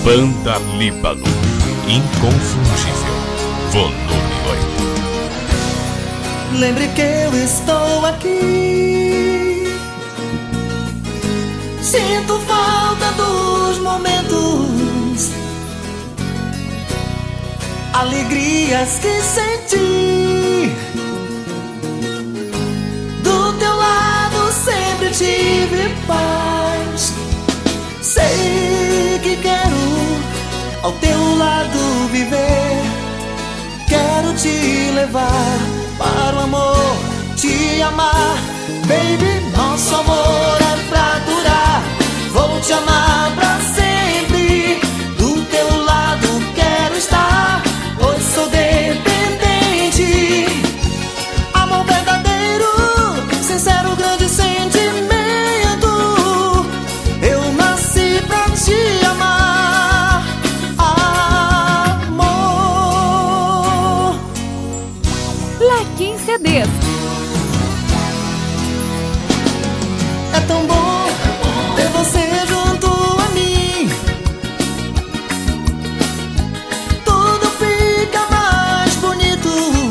Banda Líbano, inconfundível, volume 8. Lembre que eu estou aqui. Sinto falta dos momentos, alegrias que senti. Do teu lado sempre tive paz. Sei que quero ao teu lado viver. Quero te levar para o amor, te amar. Baby, nosso amor é pra durar. Vou te amar pra sempre. Do teu lado quero estar, pois sou dependente. Amor verdadeiro, sincero, grande sentimento. Eu nasci pra te amar, amor. Lequim CDs. É tão bom ter você junto a mim. Tudo fica mais bonito.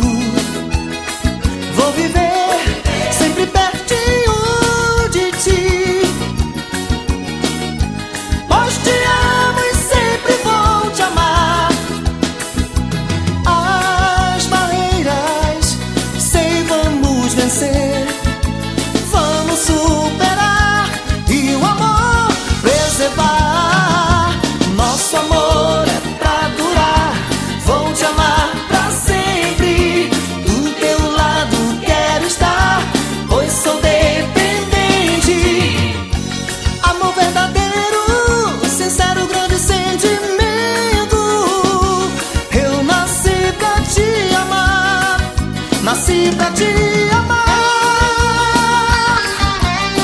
Vou viver sempre pertinho de ti, pois te amo e sempre vou te amar. As barreiras sei vamos vencer. Vamos superar e o amor preservar. Nosso amor é pra durar. Vou te amar pra sempre. Do teu lado quero estar, pois sou dependente. Amor verdadeiro, sincero, grande sentimento. Eu nasci pra te amar, nasci pra te amar.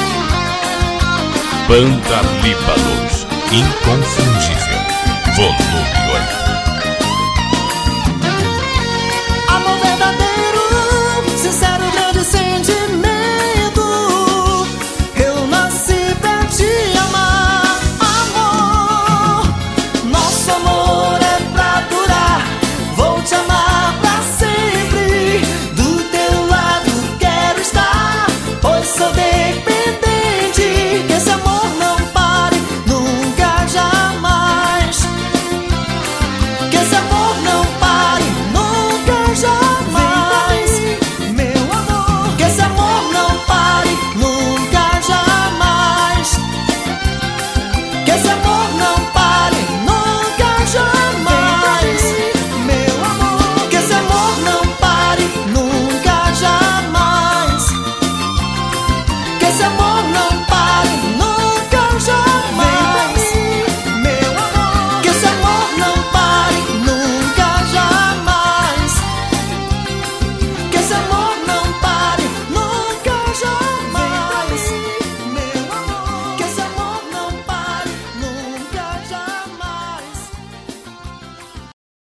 Banda Líbano, inconfundível, volume